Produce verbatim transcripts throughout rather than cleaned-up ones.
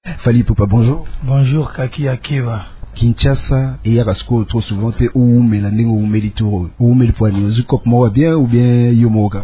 Fally Ipupa, bonjour. Bonjour Kaki Akeva. Kinshasa et Yarasko trop souvent te ou melanding ou melitoro ou melpoani zukop mo bien ou bien yomoga.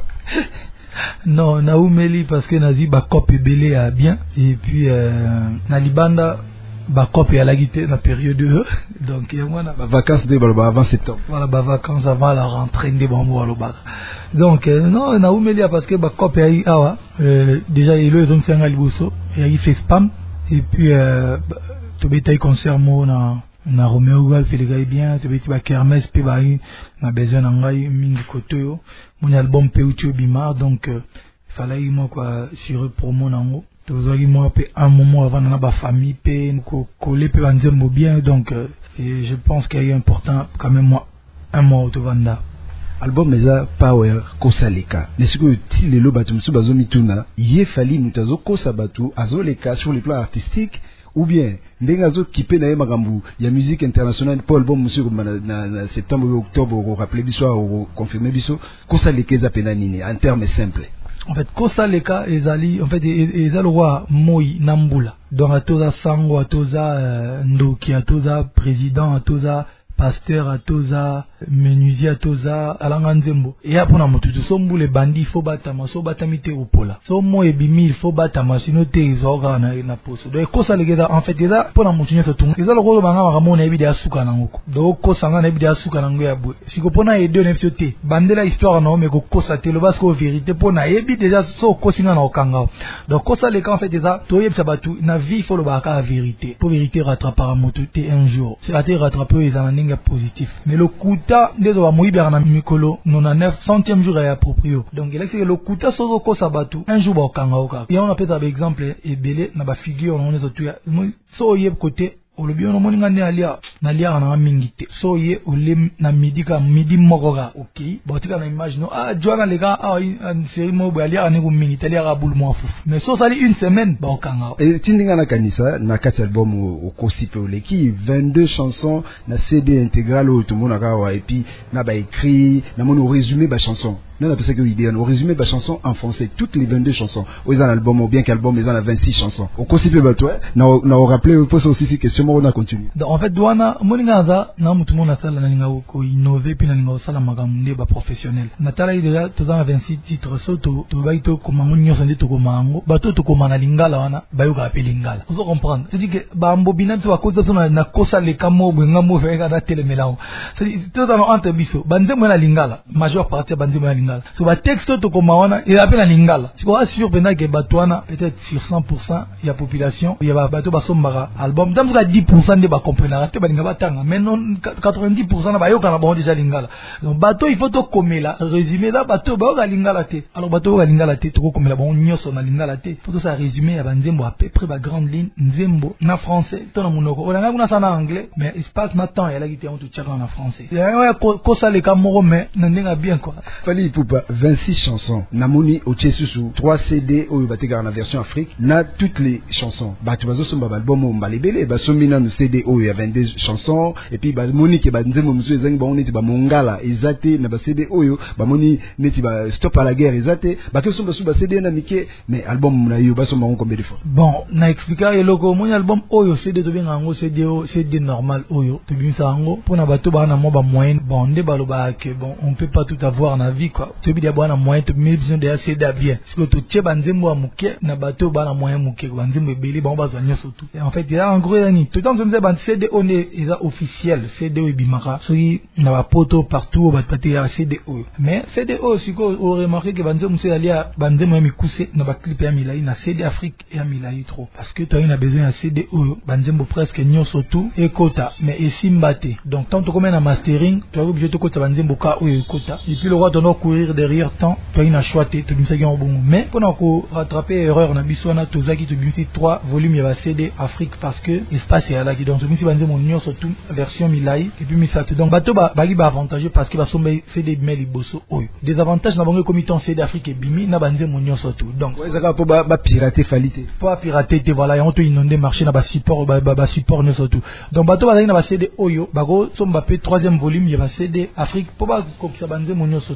Non, na umeli parce que nazi ba cop belé à bien et puis euh, na libanda ba cop à la guité na période donc il y a moi na vacances de balba avant septembre. Voilà, ba vacances avant la rentrée de bambo à l'obaka. Donc euh, non na umeli parce que ba cop ya awa euh, déjà il est donc c'est un liboso et il fait spam et puis euh, to betaille concert mo na na Romeo Gal fait les gars bien to beti ba kermesse pe ba na besoin ngai mingi koto mon album pe uti bimar donc il fallait moi quoi sur promo nango to zali moi pe un moment avant na ba famille pe ko coller pe banzembo bien donc euh, et je pense qu'il est important quand même moi un mois au vanda album meza power kosaleka n'est-ce que ti lelo batu msu bazo mituna ye Fally mutazo kosa batu azoleka sur le plan artistique ou bien ndengazo kipe na makambu ya musique internationale pour album monsieur na, na septembre ou octobre au rappeler biso au confirmer biso kosaleka za pena nini en termes simples. En fait kosaleka ezali en fait ezali roi moi nambula donc atoza sango atoza euh, ndoki atoza président atoza pasteur atoza menuisier atoza alanga nzembo et après na mututu sombu les bandits faut batama so batamite opola so mo ebimi il faut batama sino te izoga na na poso donc kosa legeza en fait déjà pour na mutunya to tunga ezalo ko banga makamona ebi asuka nangoko donc kosa ngana ebi asuka nango ya bwe siko pona edo na fso te bandela histoire na ome ko kosa te lo parce que vérité pona ebi déjà so kosinga na okanga donc kosa le en fait déjà to yebsa batu na vie faut le baka vérité pour vérité rattrapera motu te un jour c'est à te rattraper les années positif mais le kuta ndezo wa moiba na mikolo quatre-vingt-dix-neuf centième jour ya approprié donc il est le kuta sozo ko sabatu un jour ba kanga oka et on a peut être exemple et belé na ba figure on les autres so yeb côté au lobby on moni ngane alia na lia na mingi te so ye ole na midi ka midi mokoga ok bon tu na image no ah joana les gars ah une série mo ba lia na ko mingi te lia ka boule mo fou mais so sali une semaine ba kanga et tindinga na kanisa na quatre album au kosipe ole qui vingt-deux chansons na C D intégral au tout le monde ka et puis na ba écrit na mon résumé ba chanson. Non, parce que l'idée, on résume ma chanson en français, toutes les vingt-deux chansons. Aux un album, ou bien qu'album, ils en a vingt-six chansons. Au concept, bah, toi, on a rappelé, on pose aussi ces questions, on a continué. Donc, en fait, douana, moningaza, na mutu mona sala na linga ko innover, puis na linga sala magamde ba professionnel. Natala il déjà, tous en vingt-six titres, so to, to baito, comme on y a senti to komango, bato to komana lingala wana, bayo ka appeler lingala. Vous comprendre? C'est-à-dire que, ba ambobina tu à cause de son na kosa le kamo, benga mo vega da tele melao. C'est-à-dire, tout en entre biso, banze mo na lingala, majeure partie banze mo na lingala. So ba texte to komawana il appelle la lingala si on assure pendant que batouana peut-être sur cent pour cent il y a population il y a bateau basombara album dans ka dix pour cent de ba comprendre te ba lingala tanga mais non quatre-vingt-dix pour cent na ba yoka na bon déjà lingala donc bateau il faut to komela résumer là bateau ba ka lingala te alors bateau ka lingala te to komela bon nyoso na lingala te faut to ça résumer ya banzembo à peu près ba grande ligne nzembo na français to na monoko on a kuna ça en anglais mais il se passe maintenant il y a la guitare on to tchaka en français il y a ko ça les camoro mais n'enga bien quoi Fally Ipupa vingt-six chansons namoni ochesusu trois C D au batégar na version Afrique na toutes les chansons ba tu bazo somba album o mbalebele ba sombina no C D o ya vingt-deux chansons et puis ba moni ke ba nzembo musu ezangi ba oneti ba mongala ezate na ba C D oyo ba moni neti ba stop à la guerre ezate ba ke somba su ba C D na mike mais album na yo ba somba on combien de fois bon na expliquer loko mon album oyo C D to benga ngo C D o C D normal oyo to binsa ngo pona bato ba na mo ba moyen bon nde baloba que bon on peut pas tout avoir na vie quoi to bi dia bana moyen to mille besoin de C D bien parce que to tche banzembo amuke na bato bana moyen muke banzembo ebeli ba ba zonyo surtout et en fait il y a en gros ni tout temps je ban C D on est is officiel C D o bimaka so na ba poto partout ba pati ya C D o mais C D o siko o remarqué que banzembo c'est alia banzembo mikuse na ba clip ya milai na C D Afrique et milai trop parce que tu as besoin de C D o banzembo presque nyoso tout et kota mais ici mbate donc tant que comme na mastering tu as obligé de kota banzembo ka o kota et puis le roi doit courir derrière tant tu as une choité tu dis ça bon mais pour nous rattraper erreur na biswana to zaki to bimisi trois volumes ya C D Afrique parce que espace ya la qui donc bimisi banzembo nyoso tout version milai et puis misatu donc bato ba bagi ba avantageux parce que ba somba C D meli bosso oyo des avantages na bango comme ton C D Afrique et bimi na banzembo nyoso tout donc ouais ça pour ba ba pirater falité pas pirater te voilà on to inonder marché na ba support ba ba support nyoso tout donc bato ba na ba C D oyo bago somba pe troisième volume ya ba C D Afrique pour ba ko sa banzembo nyoso tout mais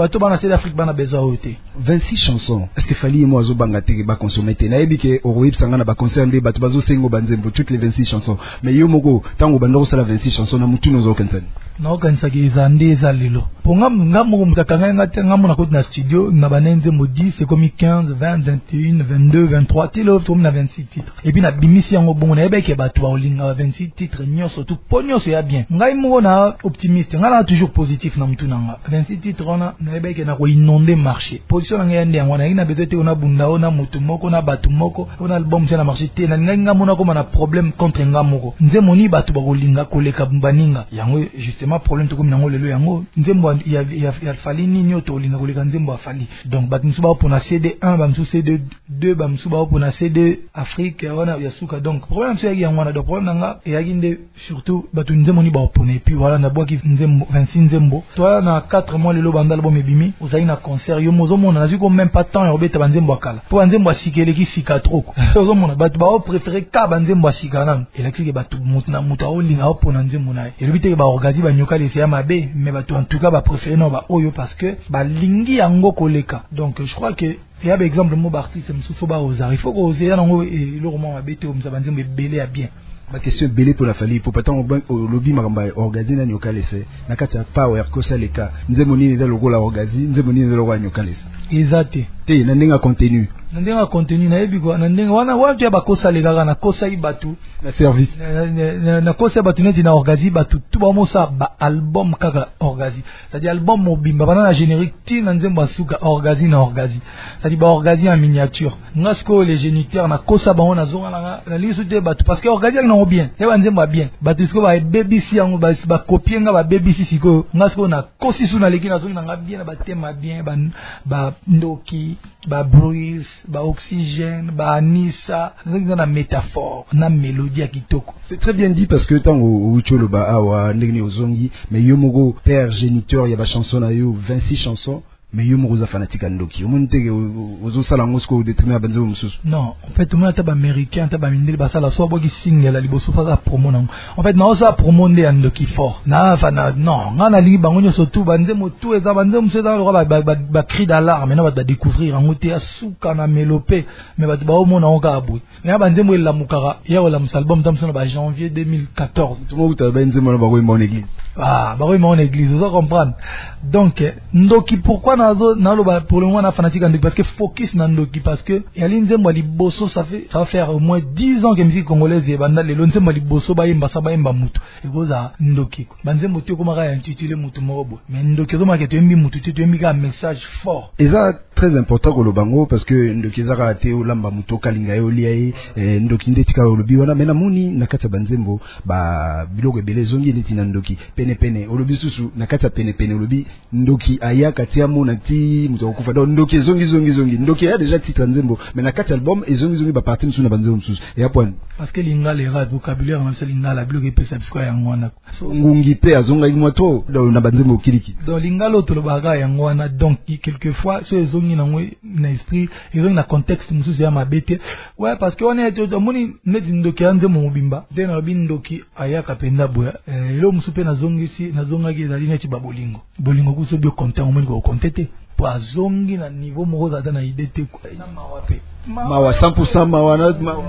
bato bana c'est d'Afrique bana besoin oté vingt-six chansons. Est-ce que fali moi zo banga te ba consommer te na ebike oroib sanga na ba concert nde bato bazo sengo banzembo toutes les vingt-six chansons mais yo moko tango bandoko sala vingt-six chansons na mutu nozo kensani na kanisa ki zande ezalilo ponga ngamo mukakanga ngate ngamo na koti na studio na banenze mo dix c'est comme quinze vingt vingt et un vingt-deux vingt-trois tilo tom na vingt-six titres et puis na bimisi yango bongo na ebeke bato ba olinga vingt-six titres nyonso tout ponyoso ya bien ngai mo na optimiste ngala toujours positif na mutu nanga vingt-six titres ona na ebeke na ko inonder marché position nga yande yango na ina bezote ona bunda ona mutu moko na bato moko ona album c'est na marché te na ngai ngamo na ko na problème contre ngamo nze moni bato ba olinga koleka baninga yango juste ma problème to comme nango lelo yango nzembo ya ya ya fali nini to linga koleka nzembo afali donc bat musuba pour na C D un ba musu C D deux ba musuba pour na C D Afrique wana ya suka donc problème c'est yango na do problème nanga ya ginde surtout batu nzembo ni ba pour et puis voilà na boki nzembo vingt-six nzembo toi na quatre mois lelo bandal bo mebimi ozali na concert yo mozo mona na ziko même pas temps ya obeta banzembo akala pour nzembo asikele ki sika trop ozo mona batu ba préférer ka banzembo asika nan elektrike batu mutna muta olinga op na nzembo na et le bité ba organiser ba nyoka c'est à ma bé mais bah en tout cas bah préféré non bah oyo parce que bah lingi yango koleka donc je crois que il y a par exemple mon artiste me faut ba osar il faut oser yango et le roman ma bété on s'abanze mais belé à bien ma question belé pour la famille pour pas tant au lobby maramba organiser na nyoka laisser na kata power ko saleka nzemoni ni lo la organiser nzemoni ni lo nyoka laisser exacté te na ndenga contenu ndenga contenu na ebi ko na ndenga wana watu ya bakosa lega na kosa ibatu na service na, na kosa batu neti na organiser batu tout ba mosa ba album kaka organiser c'est-à-dire album mobimba bana na générique ti na nzembo asuka organiser na organiser c'est-à-dire ba organiser en miniature ngasko les géniteurs na kosa ba ona zonga na na lisu te batu parce que organiser na bien et ba nzembo bien batu sko ba baby si yango ba ba copier nga ba baby si siko ngasko na kosi su na leki na zonga na bien ba tema bien ba ba ndoki ba bruise ba oxygène ba anissa na métaphore na mélodie ya kitoko. C'est très bien dit parce que tant au ucholo ba awa ndengni ozongi mais yo mogo père géniteur ya ba chanson na yo vingt-six chansons mais yo mogo za fanatique ndoki omonte ozo sala ngosko déterminer banzo mususu. Non, en fait moi taba américain taba mindeli ba sala so boki single la liboso fa promo na. En fait na osa promo nde ndoki fort. Na fa na non, ngana lingi bango nyoso tout banze motu eza banze musu dans le roi ba ba ba cri d'alarme na ba découvrir ngote asuka na mélopé mais ba ba omona onka abui. Na banze mo la mukara ya wala musalbum tamsona ba janvier deux mille quatorze. Tout mo ta banze mo ba ko mon église. Ah, ba ko mon église, vous comprendre. Donc ndoki pourquoi nazo na lo ba pour le moment na fanatique ndoki parce que focus na ndoki parce que ya linzembo liboso ça fait ça va faire au moins dix ans que musique congolaise et banda le nzembo liboso ba yemba sa ba yemba mutu e koza ndoki ko banzembo te ko maka intitulé mutu morobo mais ndoki zo maka te yembi mutu te yembi ka message fort et ça très important ko lo bango parce que ndoki za ka te olamba mutu kalinga yo liaye ndoki ndetika lo bi wana mena muni na kata banzembo ba biloko ebele zongi neti na ndoki pene pene olobi susu na kata pene pene olobi ndoki aya katia mona ti mutu okufa donc ndoki zongi zongi zongi ndoki a déjà titre nzembo mais na kata album et zongi zongi ba partie musu na banzembo musu et à point parce que linga les rats vocabulaire na se linga la bloque pe sabsko ya ngwana ngungi pe azonga imoto na banzembo kiliki donc linga loto lo baga ya ngwana donc quelquefois so zongi na ngwe na esprit et na contexte musu ya mabete ouais parce que on est to moni neti ndoki nzembo mobimba de na bindoki aya kapenda boya lo musu pe na zongi si na zonga ki za lineti babolingo bolingo kuso bio content omoni ko contete pour zongi na niveau moko za na idée te ko na mawa pe mawa cent pour cent mawa na mawa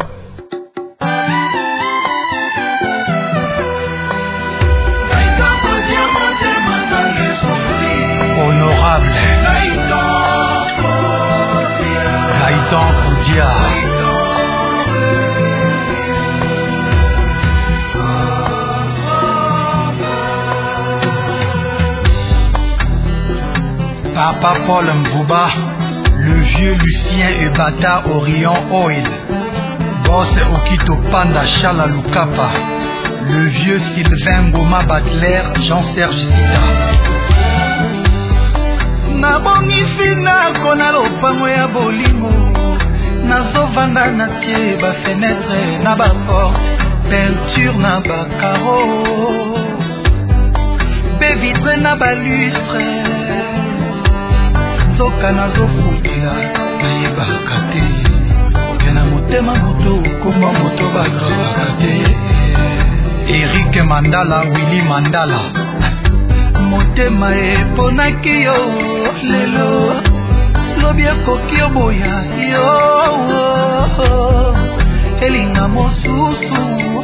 honorable Gaëtan Koudia Papa Paul Mbouba, le vieux Lucien Ebata Orion Oil, Boss Okito Panda Chala Lukapa, le vieux Sylvain Goma Batler, Jean-Serge Sita. Nabongi fina kona lopango ya bolingo, nazovanda na tie ba fenêtre na ba porte, peinture na ba carreau, be vitre na ba lustre. Soka nazo fukila na yebaka te Kena motema moto koma moto bagrabaka te Eric Mandala, Willy Mandala motema eponaki yo lelo lobi ekoki oboya yo elinga mosusu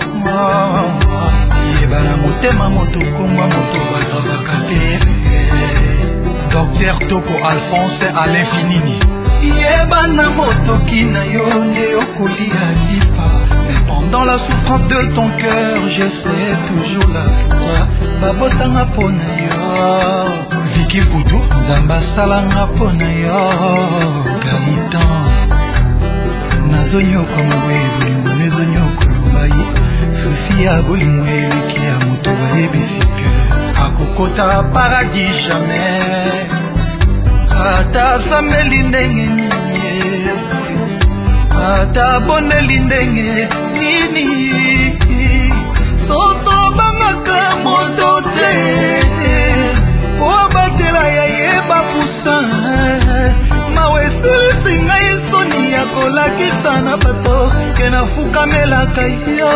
yebana motema moto komwa moto bazalaka te. Docteur Toko Alphonse Alain Finini yebana motoki na yo nde okolia lipa. Mais pendant la souffrance de ton cœur je serai toujours là pour toi. Babotanga pona yo Vicky Kudu Nzamba salanga pona yo Galitan nazonyoko mwe bolingo nezonyoko lubayi susi ya bolingo eleki ya moto bayebisi ke akokota paradis jamais ata sameli ndenge nini ata boneli ndenge nini soto bangaka moto te obatela ya yeba pusa mawesilisi ngai soni ya kolakisa na bato ke nafukamelaka yo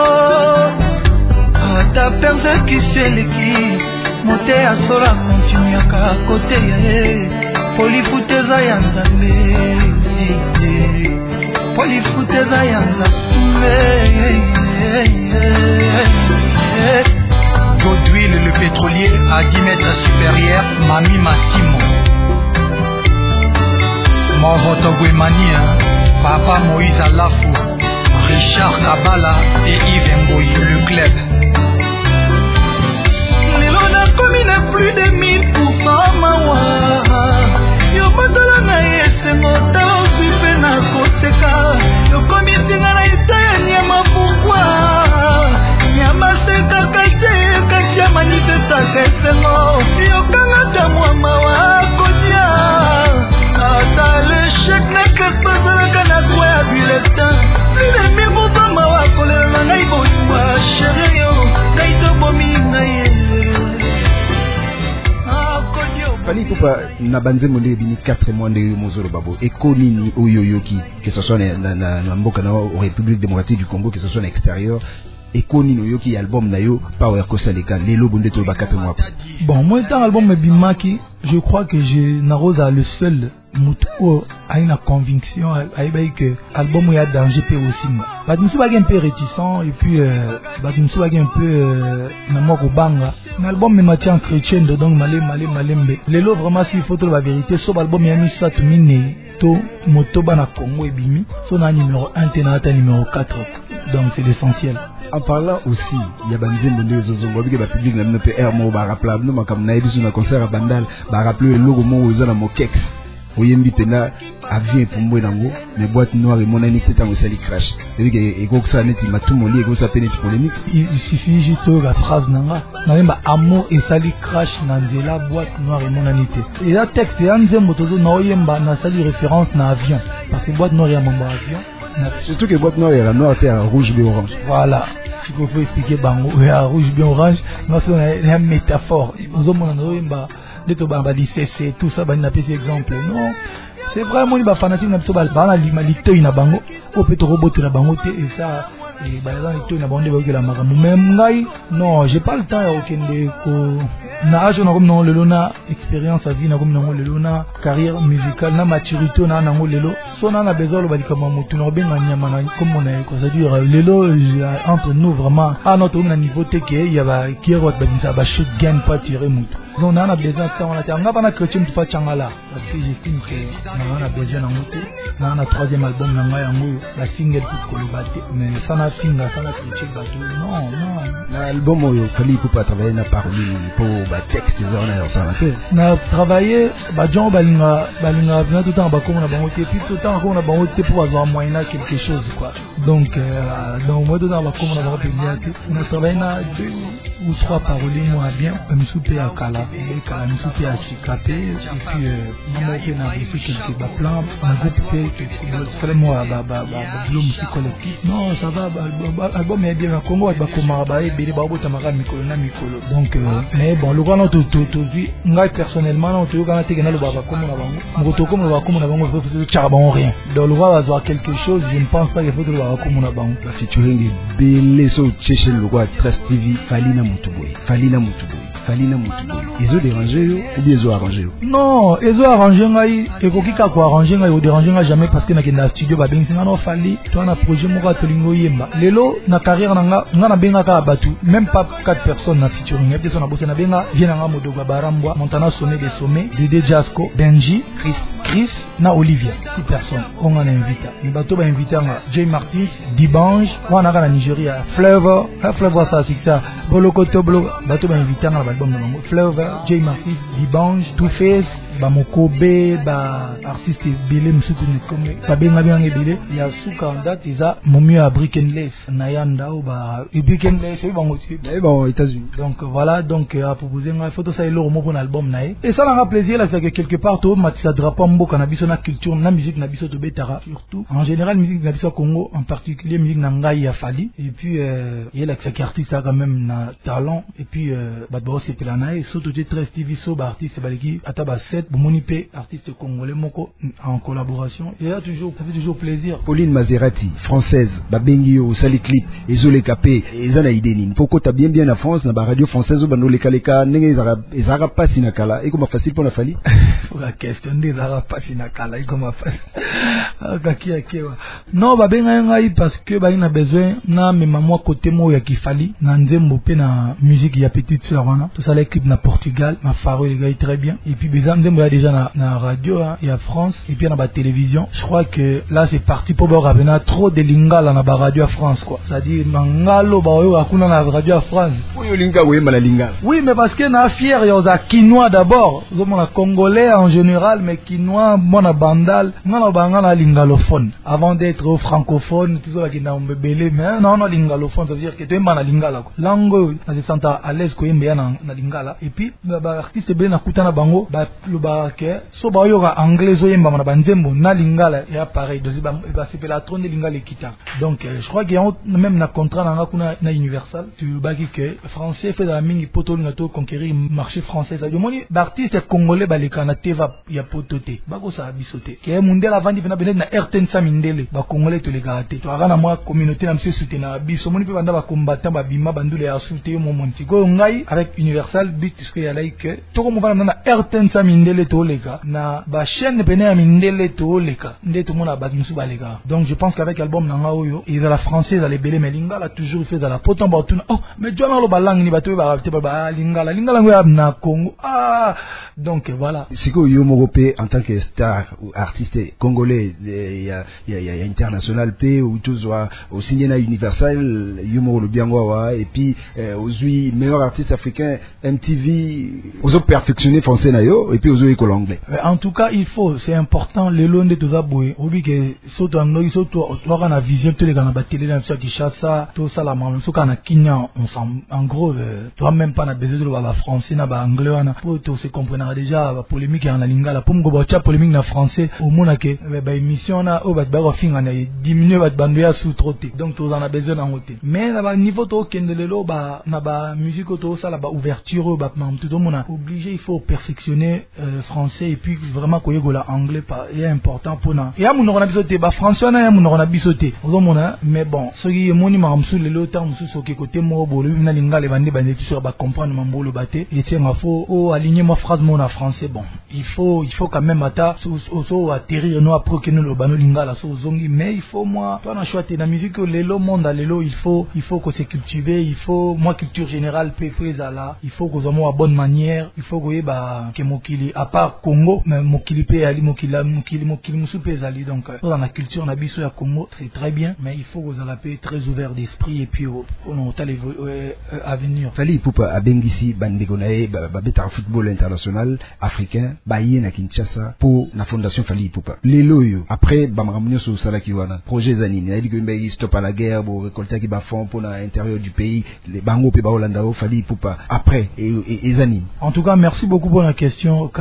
ata persekisi eleki mote ya sola kontinuaka kote ya ye polifuteza ya nzambe polifuteza ya nzambe. Godwil le pétrolier à dix mètres supérieur Mami Massimo Moroto Guimania Papa Moïse Alafou Richard Kabala et Yves Ngoyi le club. Lelo na komi na plus de mille pour cent mawa yo batala na yese motala usipe na koteka yo komi singa na itaya nyama pourquoi nyama seka kate katia manifesta kesengo yo kanga tamwa mawa kodia ata le chèque na kepazala kana kwa ya bulletin plus de mille pour cent mawa kolela na ngai boywa chérie yo ngai tobomi ngai Fali Ipupa na banze monde bini quatre mois de mozolo babo ekoni ni oyoyoki que ce soit na na na mboka na République démocratique du Congo que ce soit à l'extérieur ekoni no yoki album na yo Power Kosaleka lelo bonde to ba quatre mois. Bon moi étant album bimaki je crois que je narosa le seul mutuo a une conviction aïbaï que album il y a danger peu aussi bah nous sommes un peu réticents et puis euh, bah nous sommes un peu euh, namoko banga l'album me maintient chrétien donc malé malé malembe lelo vraiment s'il faut trouver la vérité sur l'album il y a mis ça tout mine to motoba na Congo et bimi son numéro un tenata numéro quatre donc c'est l'essentiel. En parlant aussi il y a banze monde zozongo bi ba public na mpe air mo ba rappeler no makam na ebisu na concert à Bandal ba rappeler le logo mo oza na mokex oyembi pena avion pour moi nango mais boîte noire et mon ami peut en sali crash et que et que ça net matumo li que ça pénètre polémique il suffit juste la phrase nanga na même amour et sali crash na nzela boîte noire et mon amité et là texte ya nzembo tozo na oyemba na sali référence na avion parce que boîte noire ya mambo avion surtout que boîte noire et la noire et rouge et orange voilà si vous faut expliquer bango ya rouge bien orange non c'est une métaphore nous avons na oyemba de to bamba lycée tout ça ba na petit exemple non c'est vraiment une fanatique na biso ba na limalité na bango o peut to robot na bango te et ça et ba na limalité na bango de la makambo même ngai non j'ai pas le temps ya okende ko na âge na comme non lelo na expérience à vie na comme non lelo na carrière musicale na maturité na na lelo so na na besoin lo ba dikama mutu na benga nyama na comme on a quoi ça dire lelo entre nous vraiment à notre niveau te que il y a ba qui est ba ça ba shoot gain pas tirer mutu on a besoin de temps on a pas chrétien tu pas changala parce que j'estime que on a besoin na mutu na na troisième album na ngai yango la single pour kolobate mais ça na finga ça na chrétien ba non non l'album oyo Fali Ipupa travailler na parole pour ba texte on a ça na travailler ba John balinga balinga bien tout temps ba comme na bango puis tout temps on a bango pour avoir moyen quelque chose quoi donc euh, donc moi dedans ba comme na bango bien on a travaillé na deux ou trois paroles moi bien me souper à kala et kala me souper à sikape et puis moi qui na aussi quelques ba plan un groupe que c'est moi ba ba ba blum musique collectif non ça va album est bien Congo ba comme ba et ba bota mara mikolo na mikolo donc mais bon le roi non tout tout tout ngai personnellement non tout quand tu es dans le baba comme na bango moto comme le baba comme na bango faut faire charbon rien donc le roi va avoir quelque chose je ne pense pas qu'il faut le baba comme na bango la featuring belle so cheche le roi Trust T V Falina Mutuboy Falina Mutuboy Falina Mutuboy ils ont dérangé ou bien ils ont arrangé non ils ont arrangé ngai et koki ka ko arrangé ngai ou déranger ngai jamais parce que na kenda studio ba bengi ngano fali toi na projet mo ka tolingo yemba lelo na carrière nanga ngana benga ka batu même pas quatre personnes na featuring et personne na bosse na benga vient nga modoga barambwa Montana sonné des sommets Dédé Jasco Benji Chris Chris na Olivia six personnes on en invité ni bato ba invité nga Jay Martin Dibange wana ka na Nigeria Flavor la Flavor ça c'est ça Bolokoto Bolo bato ba invité nga na album na Flavor Jay Martin Dibange Two Face ba mokobe ba artiste belé musuku ne comme ba benga bien belé ya suka en date isa momi à Brickenless na yanda ou ba Brickenless c'est bon et bon aux États-Unis donc voilà donc à proposer une photo ça est le mot pour l'album nae et ça n'a plaisir là c'est que quelque part tout matisa drapeau mboka na biso na culture na musique na biso to betara surtout en général musique na biso Congo en particulier musique na ngai ya Fali et puis euh, il y a l'accès artiste quand même na talent et puis euh, ba bo c'est plana et surtout très T V so ba artiste baliki ataba set Bomoni P artiste congolais moko en collaboration et là toujours ça fait toujours plaisir. Pauline Maserati française babengi au sali clip ezole kapé ezana ideni pourquoi tu bien bien en France na ba radio française bando le kaleka ndenge ezara ezara pasi na kala et comment facile pour la Fali la question des ezara pasi na kala et comment facile kaki akewa non babenga ngai parce que ba ina besoin na même moi côté mo ya kifali na nzembo pe na musique ya petite sœur wana tout ça les clips na Portugal ma faro les gars très bien et puis bizarre nzembo ya déjà na, na radio hein, et à France et puis na ba télévision je crois que là c'est parti pour ba revenir trop de lingala na ba radio à France quoi c'est-à-dire mangalo ba yo akuna na radio à France oui linga oui mala lingala oui mais parce que na fier yo za quinois d'abord zo mona congolais en général mais quinois mona bandal ngana banga na lingalophone avant d'être francophone tout ça qui na mbebele mais non non lingalophone ça veut dire que tu es na lingala quoi langue na se senta à l'aise ko yembe na na lingala et puis ba artiste be na kutana bango ba lo ba ke so ba yo anglais zo yemba na banzembo na lingala et pareil de ba ba c'est la trône de lingala kita donc euh, je crois qu'il y a même na contrat na kuna na universal tu ba ki que français fait la mingi poto na to conquérir marché français ça demoni ba artiste congolais ba le kana teva ya pototé ba ko sa bisoté ke mundela vandi vena bene na R T N samindele ba congolais to le garaté to ara na moi communauté na mse soutenir biso moni pe banda ba combattant ba bima bandule ya soutenir mon monti go ngai avec universal but ce que ya like to ko mo vana na R T N samindele to le ga na ba chaîne pene ya mindele to le ka nde to mona ba musu ba le ga donc je pense qu'avec album na oyo et de la française à les belé mais lingala toujours fait dans la potent ba oh mais jona lo ba langue ni ba to ba ba lingala lingala ngo na Congo ah donc voilà c'est que yo européen en tant que star ou artiste congolais il y a il y a international P ou tous au signé na universal yo mo le bien wa et puis aux huit meilleurs artistes africains M T V aux autres perfectionner français na yo et puis aux autres l'anglais en tout cas il faut c'est important le long de tous aboy obi que surtout en noi surtout toi na vision tous les gars na ba télé na sur Kinshasa tout ça la maman surtout na Kenya on en gros toi même pas na besoin de ba français na ba anglais wana pour tout se comprendre déjà ba polémique en lingala pour ngo ba cha polémique na français au mona que ba émission na o ba ba finga na diminuer ba bandu ya sous-traité donc tout en a besoin en côté mais na ba niveau to kendelelo ba na ba musique to ça la ba ouverture ba tout le monde obligé il faut perfectionner euh, français et puis vraiment ko yegola anglais pas est important pour na ya mun na bisoté ba français na ya mun na bisoté au mona mais bon ce qui est moni ma msu le lota msu so ke côté mo bolo na lingala bande bande sur ba comprendre mambolo baté et tiens ma faut o aligner ma phrase mon en français bon il faut il faut quand même ata so so atterrir no après que nous le bano lingala so zongi mais il faut moi toi na choisir la musique le lo monde lelo il faut il faut que se cultiver il faut moi culture générale pe feza là il faut que nous à bonne manière il faut que ba que mokili à part Congo mais mokili pe ali mokila mokili mokili musu pe ali donc dans la culture na biso ya Congo c'est très bien mais il faut que vous la paix très ouvert d'esprit et puis on a à venir Fali Ipupa abengisi bandeko nae ba beta football international africain ba yena Kinshasa pour la fondation Fali Ipupa lelo yo après ba maramunyo so sala kiwana projet zanini na dit que mbe stop à la guerre pour récolter qui ba fond pour l'intérieur du pays les bango pe ba Holanda Fali Ipupa après et, et, et zanini en tout cas merci beaucoup pour la question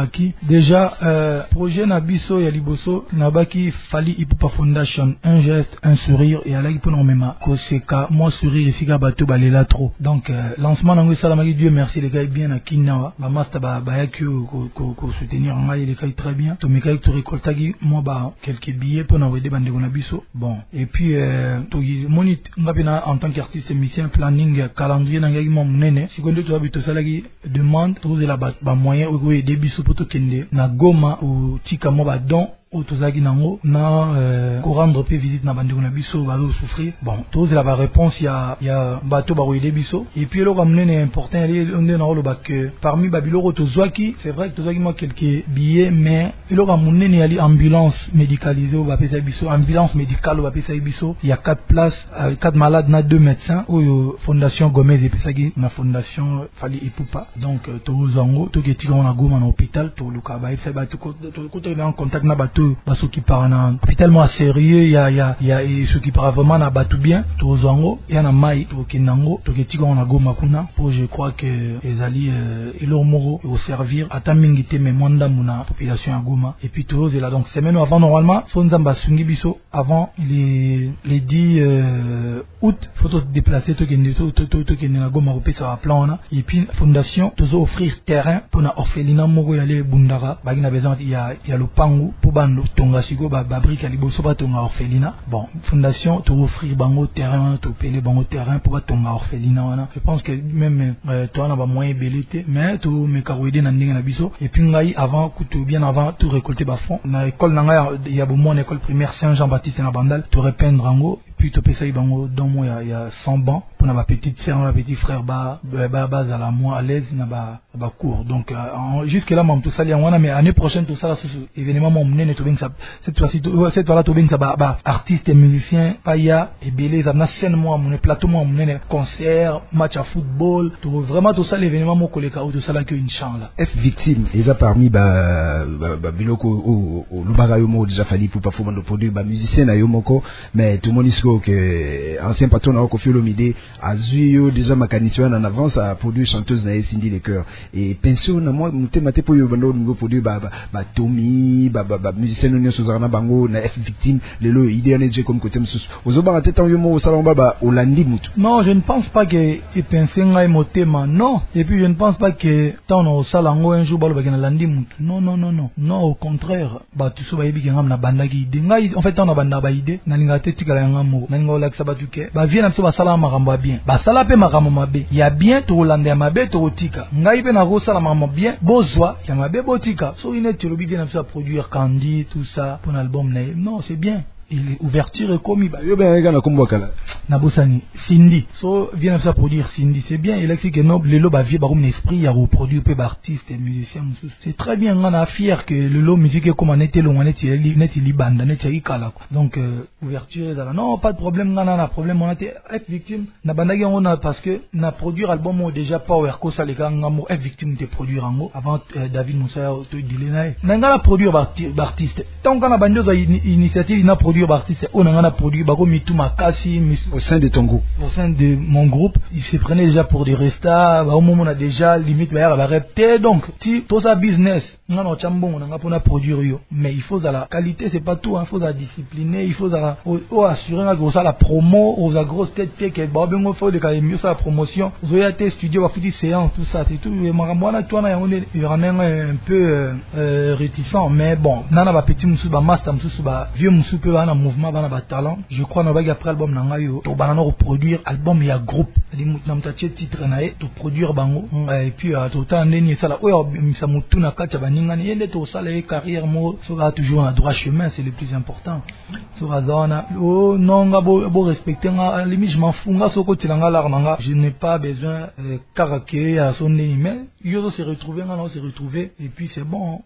Kaki. Déjà, euh, projet Nabiso et Aliboso, Nabaki Fali Ipupa Foundation, un geste, un sourire, et Alagi Ponomema, Koseka, moi sourire, ici Gabato Balela trop. Donc, euh, lancement d'Angwe Salamagi, Dieu merci, les gars, bien à Kinawa, Bamasta Bayaki, ko soutenir en les gars, très bien. Tomika, tu récoltagi, moi, bah, quelques billets pour n'envoyer des bandes de Nabiso. Bon, et puis, euh, Monit, Ngabina, en tant qu'artiste, mission, planning, calendrier, Nangagi, mon nene, si tu as vu tout ça, demande, trouver la moyen, ou des bisous pour tout kende, na goma, ou tika moba don, autozagi nango na euh, rendre pe visite na bandi na biso ba souffrir bon tous la réponse il y a il y a bateau ba wede biso et puis le ramener est important on est dans le bac parmi babilo tozwaki c'est vrai que tozwaki moi quelques billets mais le ramener il y a ambulance médicalisée au ba pesa biso ambulance médicale au ba pesa biso il y a quatre places euh, quatre malades na deux médecins au fondation Gomez et pesagi na fondation Fali Ipupa donc tozango to geti on a goma na hôpital to luka ba pesa ba to ko en contact na bateau parce qui part en tellement sérieux il y a il y a il y a ceux qui part vraiment na batu bien to zango il y en a mai to kinango to ketika on a goma kuna pour je crois que les alliés et leur moro au servir atamingite mais mwanda muna population à Goma et puis to là donc semaine avant normalement sonzamba sungi biso avant les les dix euh, août faut se déplacer to kende to to to kende na Goma repé ça plan na et puis fondation to offrir terrain pour na orphelinat moko ya les bundara ba ina besoin il y a il y a le pangu pour ban tonga sigo ba babrika liboso ba tonga orphelinat bon fondation to offrir bango terrain to payer bango terrain pour ba tonga orphelinat wana je pense que même euh, toi na ba moyen belité mais to me karoide na ndinga na biso et puis ngai avant kutu bien avant tout récolter ba fond na école na ngai il y a bon école primaire Saint-Jean-Baptiste na Bandal to repeindre ango puis to pesa bango dans moi il y a cent bancs pour na ba petite sœur na petit frère ba ba ba à la moi à l'aise na ba ba cours donc euh, jusque là même tout ça li wana mais année prochaine tout ça là événement mon nene to ça cette fois-ci cette fois là to ça ba, ba artiste et musicien paya et belé ça na scène moi mon plateau moi mon concert match à football tout vraiment tout ça l'événement mon collègue tout ça là que inchallah F victime et ça parmi ba ba biloko au au lubara yo mo déjà fali pour performer le produit ba musicien na yo moko mais tout le monde dit que ancien patron na Kofi Olomide a eu déjà mécanicien en avance à produire chanteuse na Cindy les cœurs et pension na moi mutemate pour yo bando niveau produit ba ba Tommy ba ba musicien no sozana bango na F victime lelo idée na comme côté msus ozoba tete yo mo salon baba olandi mutu. Non, je ne pense pas que il pense ngai motema non et puis je ne pense pas que tant au salango un jour balo bagena landi mutu non non non non non au contraire ba tu so ba yebi ngam na banda ki idée ngai en fait tant na banda ba idée na linga tetika la ngamo na ngo la sabatuke ba vient na so ba sala makambo bien ba sala pe makambo mabe ya bien to olanda ya mabe to otika ngai pe na go sala makambo bien bozwa ya mabe botika so ine tu lobi vient na so produire Candy tout ça pour un album non c'est bien il est ouverture et commis bah yo ben gana kombo kala na bosani Cindy so vient ça produire Cindy c'est bien il a que noble le loba vie barum esprit ya reproduire peu artiste et musicien c'est très bien on a fier que le lot musique comme on était long on était net il banda net il kala donc euh, ouverture là non pas de problème on a problème on a été être victime na banda on a parce que na produire album déjà power ko ça les gars ngamo être victime de produire en avant euh, David Moussa to dilena na ngala produire artiste tant qu'on a bando initiative na produire artiste on a produit bako mitu makasi au sein de ton groupe au sein de mon groupe il se prenait déjà pour des restats au moment on a déjà limite ba ba repté donc ti tout ça business on a chambon on a pour produire yo mais il faut à la qualité c'est pas tout il faut à discipliner il faut à au assurer que ça la promo aux grosse tête que ba ben faut de quand mieux ça la promotion vous avez été studio va faire séance tout ça c'est tout mais moi là toi on est vraiment un peu euh, réticent mais bon nana ba petit musu ba master musu ba vieux musu peu un mouvement bana ba talent je crois na ba après album na ngayo to bana no produire album ya groupe ali mutna mtache titre na e to produire bango et puis to ta ndeni sala o misa mutuna kacha baninga ni yende to sala e carrière mo sera toujours en droit chemin c'est le plus important sera zona oh non nga bo bo respecter nga limite je m'en fous nga soko tilanga la nga je n'ai pas besoin euh, karaké à son ndeni mais yo se retrouver nga no se retrouver et puis c'est bon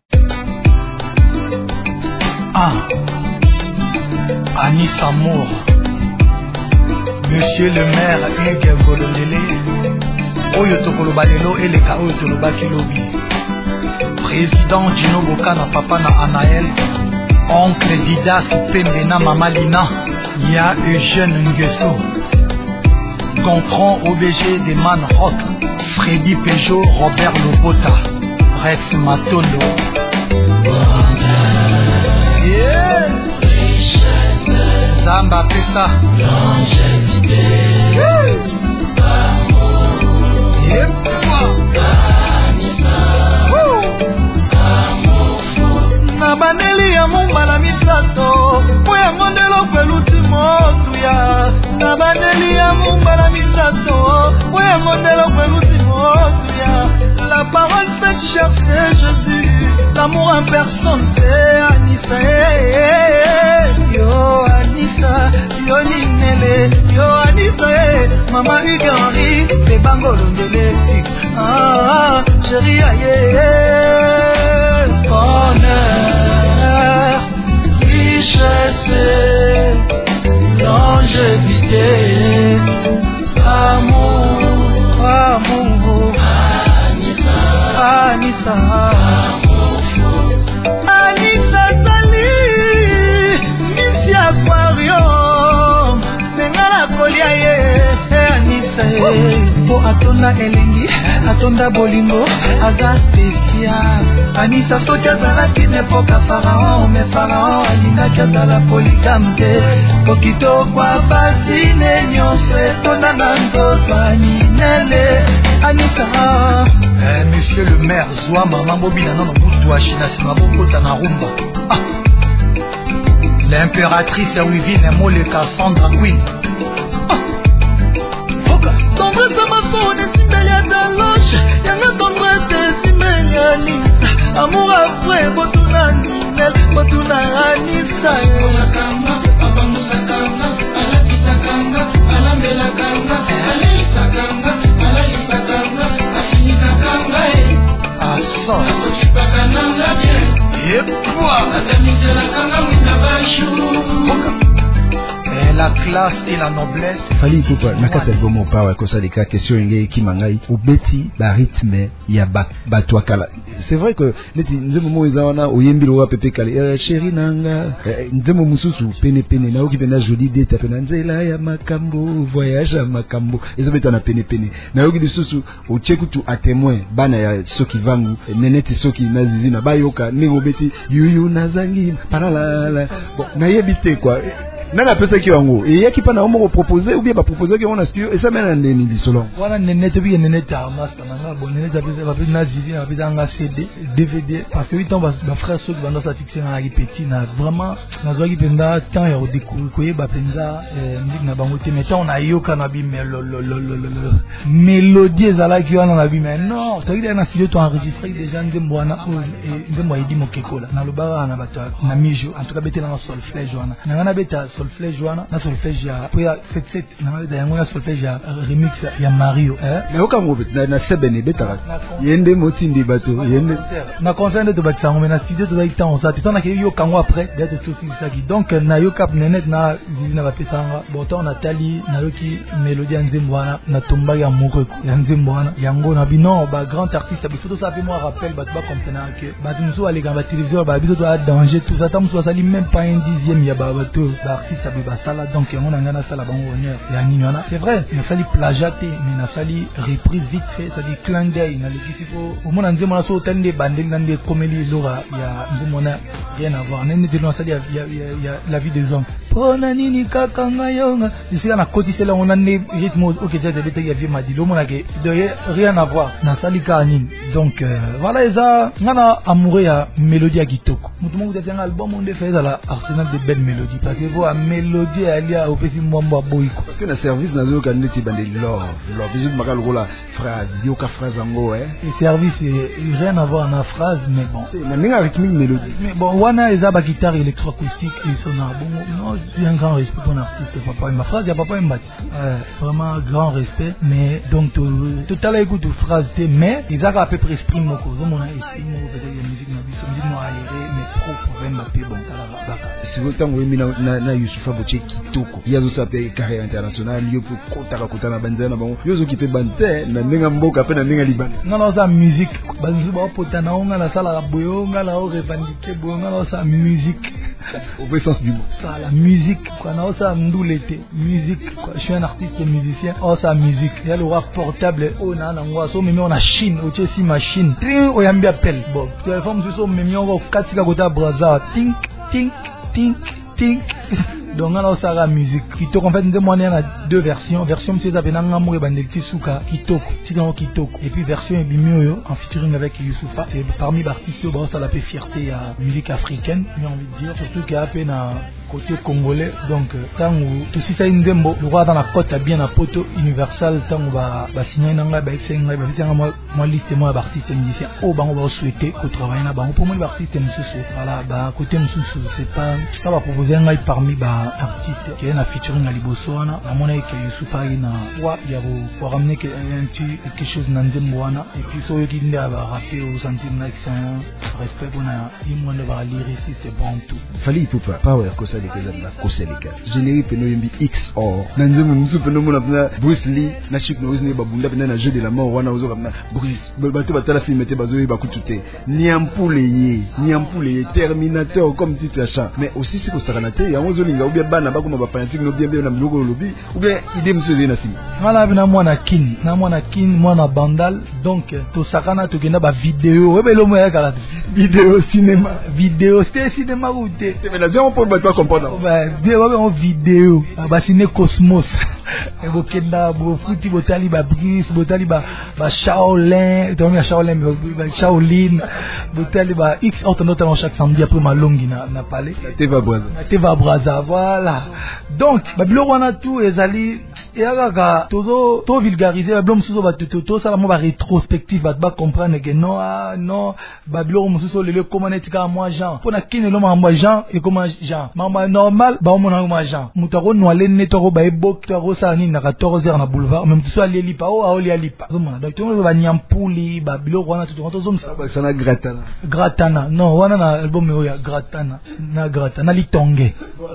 ah Anis Amour, Monsieur le maire Hugues Gololele, Oyo Tokolobalelo et les K.O. Tolobaki Lobi, Président Gino Bokana, Papa na Anaël, Oncle Didas Pembena Mamalina, Nia Eugène Nguesso, Gontran O B G des Man Rock, Freddy Peugeot, Robert Lobota, Rex Matondo. Yeah. Zamba Pesa. Yep. Na baneli ya mumbala misato Moya mondelo kweluti motu ya Na baneli ya mumbala misato Moya mondelo kweluti motu ya La parole fait chercher Jésus L'amour en personne c'est Anissa Yo Anissa Yo Ninele Yo Anissa Maman Hugues Henry C'est Bango Londele Ah chérie aïe Bonheur, richesse, longévité, amour, amour, Anissa, Anissa, Anissa Sali, Miss Aquarium, Mengala Koliaye, Anissa, Po Atonda Elengi, Atonda Bolingo, Aza spécial. Anissa soki azalaki n'epoka Pharaon, mais Pharaon alingaki azala polygame te. Po kitoko apasine nyonso etonda na nzoto aninele Anissa. Eh, monsieur le maire, Zoua maman bobina nano mutu wa China sima bokota na rumba. Ah. L'impératrice Wivine Moleka Sandra Queen. Ah. Foka. Tendresse maso desimeli ya daloche, yanga tendresse desimeli ya Anissa. Amour après, botuna ninel, botuna Anissa. Sakanga, abangu sakanga, alati sakanga, alambela kanga, alei sakanga, alali sakanga, afini sakanga eh. Ah ça. Asoki pakananga bien. Yep quoi. Atamizela kanga mwita bashu. Eh, la classe et la noblesse. Fali kupa nakata bomo pawa kosa lika question ngé kimangai obeti ba rythme ya ba batwakala. C'est vrai que neti nzemo mo ezawana oyembilo wa pepe kale eh, chéri nanga eh, nzemo mususu pene pene na oki pena joli date pena nzela ya makambo voyage ya makambo ezobeta na pene pene na oki lisusu ochekutu a témoin bana ya soki vangu neneti soki nazizi na bayoka ne obeti yuyu nazangi parala bon na yebite quoi. Nana pesa ki wango et yaki pa na omo proposer ou bien ba proposer que on a studio et ça mène en demi solo wana nene to bien nene ta master nanga bon nene ta pesa ba pe na zivi ba pe nga C D D V D parce que huit ans ba frère ceux qui bando sa tixé na ki petit na vraiment na zo ki penda temps ya découvrir koye ba penza musique na bango te mais tant on a yoka na bi mélodie ezala ki wana na bi mais non to ile na studio to enregistrer déjà ndembo wana et ndembo yidi mokeko la na lobara na bato na mijo en tout cas bete na solfège wana na na beta solfège wana na solfège ya po ya sept sept na beta yango na solfège ya remix ya Mario eh mais okango beta na sebene beta yende motindi bato yende na concert de batisa ngo na studio to za ita on sa te tona ke yo kango après d'être tout ça qui donc na yo cap nenet na zina ba pesanga bon to na tali na yo ki mélodie ya nzembo wana na tomba ya moko ya nzembo wana yango na bino ba grand artiste ba photo ça fait moi rappel ba ba comprendre que ba tunso aller dans la télévision ba bito doit danger tout ça tam so ça même pas un dixième ya ba bato artiste abi basala donc on a ngana sala bango honneur ya nini wana c'est vrai na sali plagiaté mais na sali reprise vite fait ça dit clin d'œil na le kisipo au monde nzembo na so tande bandeli na ndé comédie lora ya nzembo na rien à voir nene de na sali ya ya la vie des hommes pona nini kaka ngayonga ici na côté c'est là on a né rythme OK déjà de bête ya vie madilo mona ke de rien à voir na sali ka nini donc euh, voilà eza ngana amoureux ya mélodie ya kitoko mutu mo kutia album on fait dans la arsenal de belles mélodies parce que la mélodie elle a au petit moment boyko parce que le service n'a aucun neti bande love love juste makal rola phrase yo ka phrase ngo eh et service rien à voir na phrase mais bon na ninga rythmique mélodie mais bon wana eza ba guitare électroacoustique et sonore bon non c'est un grand respect pour l'artiste papa ma phrase ya papa mbati euh, vraiment grand respect mais donc total écoute de phrase mais ils a à peu près esprit moko zo mona esprit moko parce que la musique na biso musique mo aéré mais trop pour mbappé bon ça va baka si vous tango mina na na Youssoufa Boche kitoko yazo sape carrière internationale yo pour kotaka kotana banzana bon yozo kipe bante na ninga mboka pe na ninga libana non non ça musique banzu ba potana onga la sala boyonga la o revendiquer boyonga la ça musique Au vrai sens du mot. Ça, la musique, quand on a ça, l'été, musique, quoi. Je suis un artiste et musicien, oh ça musique. Il y a le roi portable, oh na na ngwa, so même on a Chine, au si machine, tring, oh yambi appel. Bon, téléphone, so même on va quatre six côté Brazza, tink, tink, tink, tink. Donc on a ça la musique. Kitoko en fait nous on a deux versions. Version monsieur ça benanga mo e bandeli suka Kitoko. Tidon Kitoko. Et puis version Ebimio en featuring avec Youssoufa. C'est parmi les artistes au ça la fait fierté à musique africaine, j'ai envie de dire, surtout qu'il y a à peine à côté congolais. Donc tant où tout si ça indembo, le roi dans la côte a bien à poto universal tant on va va signer nanga ba exenga ba bisanga moi moi liste moi artiste musicien. Oh ba on va souhaiter qu'on travaille là ba pour moi artiste musicien. Voilà ba côté musicien c'est pas ça va proposer un parmi ba artiste qui est na featuring à Libosoana na mona que Youssoufa ina wa ya pour ramener quelque chose na nzemboana et puis so yoki nda ba rapper au sentir na respect pour na imon de ba lyriciste c'est bon tout fali poupa power ko ça de que na ko seleka générique no yimbi X or na nzemu musu peno mona na Bruce Lee na Chic Norris ne ba bunda na jeu de la mort wana ozo na Bruce bato batala film était bazo ba kutute niampule ye niampule ye Terminator comme titre achat mais aussi c'est ko sakanate ya ozo linga bien bana bakoma ba fanatique no bien bien na mloko lobi ou bien idée monsieur na simi voilà bina mwana kin na mwana kin mwana bandal donc to sakana to kenda ba vidéo webe lo moya kala vidéo cinéma vidéo c'était cinéma ou té mais là on peut pas comprendre bah vidéo en vidéo ba ciné Cosmos e bo kenda bo futi bo tali ba Brice bo tali ba ba Shaolin to mi Shaolin ba Shaolin bo tali ba X autre notamment chaque samedi après ma longue na na palais Teva Braza Teva Braza voilà donc babilo wana tout ezali eaka tozo to vulgariser babilo mususo ba to to sala mo ba rétrospective ba ba comprendre que non ah non babilo mususo le comment etika moi Jean pona kine lo moi Jean et comment Jean mama normal ba mo na moi Jean mutako no ale netoko ba ebok to ça ni na quatorze heures na boulevard même tout ça ali lipa o ali lipa donc donc to ba nyampuli babilo wana tout to zo ça ça na gratana gratana non wana na album yo ya gratana na gratana litonge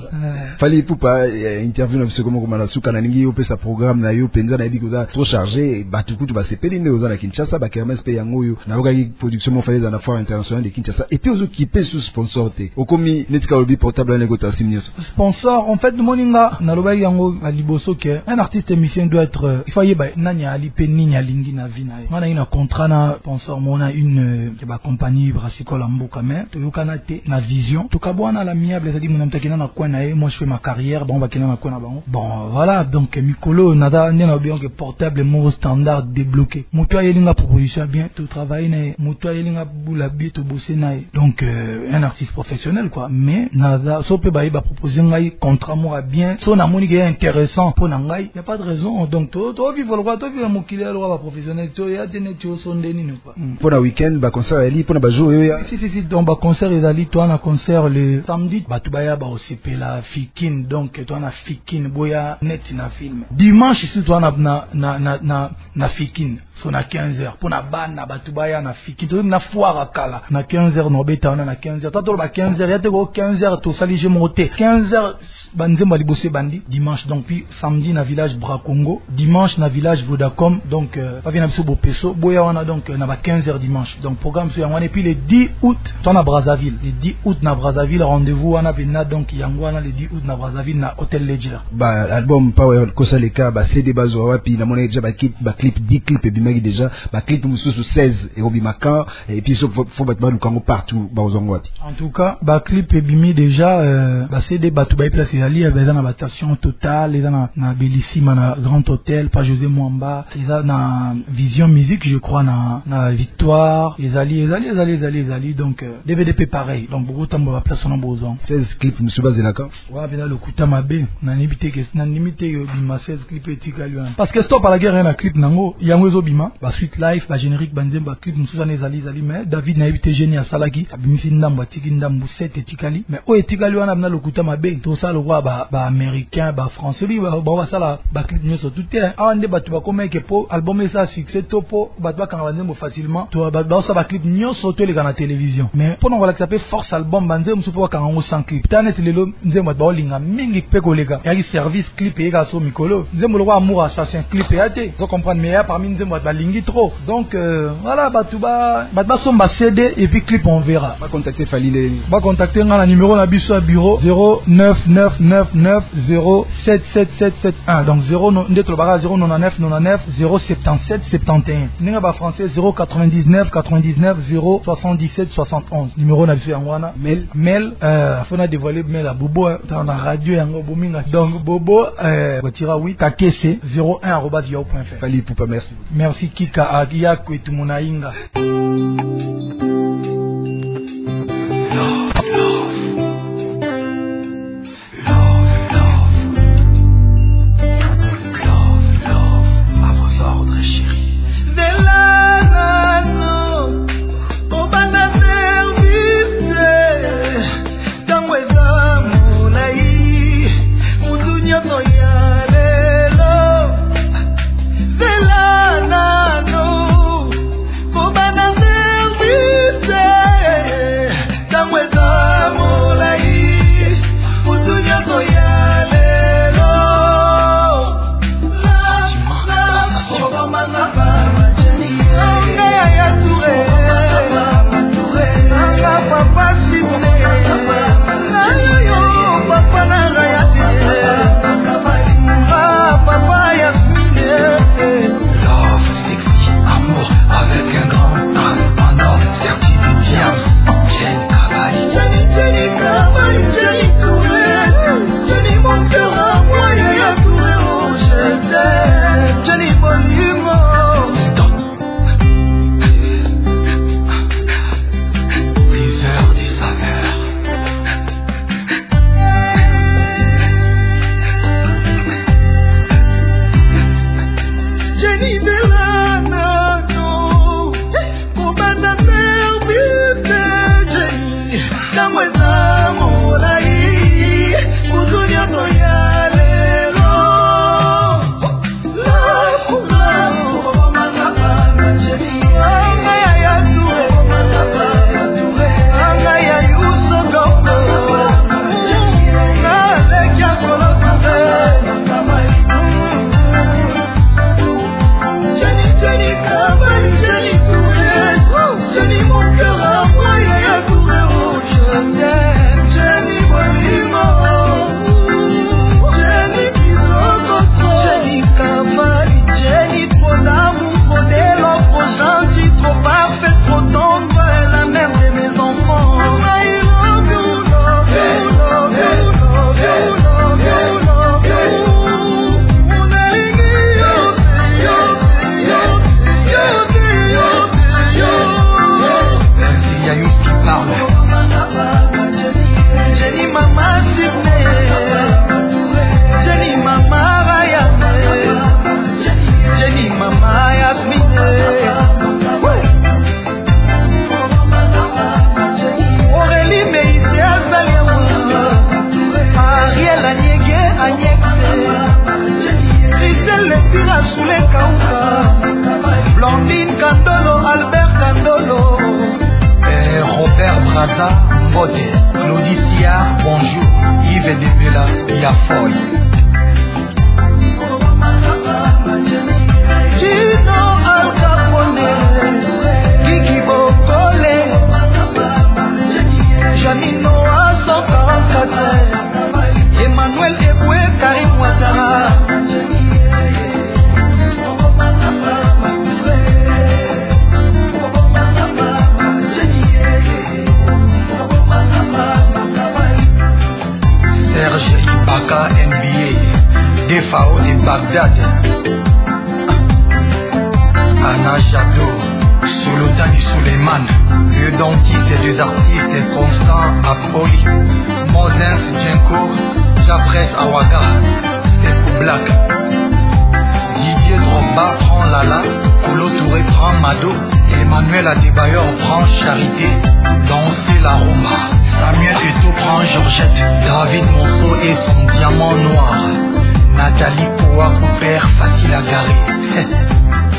fali poupa interview na biso comment na suka na ningi yo pesa programme na yo penza na biko za trop chargé batukutu ba sepeli ne oza na Kinshasa ba kermes pe yango yo na loka production mo fallait dans la foire internationale de Kinshasa et puis ozo qui paie sous sponsor te okomi netika lobi portable na gota simnios sponsor en fait moninga na loba yango a liboso que un artiste musicien doit être il faut y ba nanya ali pe ninya lingi na vina on a une contrat na sponsor on a une ba compagnie brassicole mboka mais to yokana te na vision to kabwana la miable ça dit mon amtakina na kwa na moi je fais ma carrière bon ba kina na kwa na bon bon voilà donc mikolo nada ndena bien que portable mo standard débloqué muto yelinga proposition bien to travailler na muto yelinga bula bien to bosser na donc euh, un artiste professionnel quoi mais nada so pe ba ba proposer ngai contrat moi bien so na moni que intéressant pour ngai y a pas de raison donc to to vivre le quoi to vivre mon kile le quoi professionnel to ya tene to sonde ni quoi pour la week-end ba concert ali pour na ba jouer si si si donc ba concert ali toi na concert le samedi ba to ba ya ba aussi pe la fikin donc toi na fikin boya net na film dimanche si toi na na na na na fikin so na quinze heures pour na bana ba to ba ya na fikin to na foire kala na quinze heures no beta na quinze heures to ba quinze heures ya te go quinze heures to sali je monter quinze heures banze mali bosser bandi dimanche donc puis samedi na village Bracongo dimanche na village Vodacom donc pas bien biso bo peso boya wana donc na ba quinze heures dimanche donc programme sur et puis le dix août toi na Brazzaville le dix août na Brazzaville rendez-vous wana bena donc yango wana le dix août na Brazzaville na Hôtel Ledger ba album Power Kosaleka ba C D bazo wapi na mona déjà ba clip ba clip dix clips et bimaki déjà ba clip mususu seize et obimaka et puis so faut ba lukango partout ba ozongwati en tout cas ba clip et bimi déjà euh, ba C D ba to ba place ali avec na batation totale les na na Bellissima na Grand Hôtel pas José Mwamba les na Vision Musique je crois na na Victoire les ali les ali les ali les ali les ali donc euh, D V D P pareil donc beaucoup tambo ba place na besoin seize clips mususu bazelaka ouais bien le kuta mabe na limité que na limité bima seize clips etika lui parce que stop à la guerre na clip nango yango zo bima ba suite live ba générique bandem ba clip mususu na ezali ezali mais David na évité génie à salaki abimisi ndamba tiki ndambu sept etikali mais o etikali wana na le kuta mabe to ça le roi ba ba américain ba français lui ba ba ça la ba clip nyoso tout est ande ba tu ba comme que po album ça succès topo ba ba quand bandem facilement to ba ba ça ba clip nyoso to les na télévision mais pour on va s'appeler force album bandem mususu po quand on sans clip tanet lelo nzemba ba linga mingi pe kolega ya service clip et ga so mikolo nzembo le roi amour assassin clip et ate vous comprenez mais parmi nous bah lingi trop. Donc euh, voilà, bah tu vas bah bah son C D et puis clip on verra. Va contacter Falile. Va contacter dans le numéro na biso bureau zéro neuf neuf neuf neuf zéro sept sept sept sept un. Donc zéro ndetro bara zéro neuf neuf neuf neuf zéro sept sept sept un. Ninga ba français zéro quatre-vingt-dix-neuf quatre-vingt-dix-neuf zéro soixante-dix-sept soixante et onze. Numéro na biso yangwana. Mail mail euh faut na dévoiler mail à Bobo dans la radio yango bominga. Donc Bobo euh batira oui takese zéro un arobase yahoo point f r. Fali Poupa, merci. Merci Kika Agia Kwetumonainga. Nathalie Koa, père facile à garer.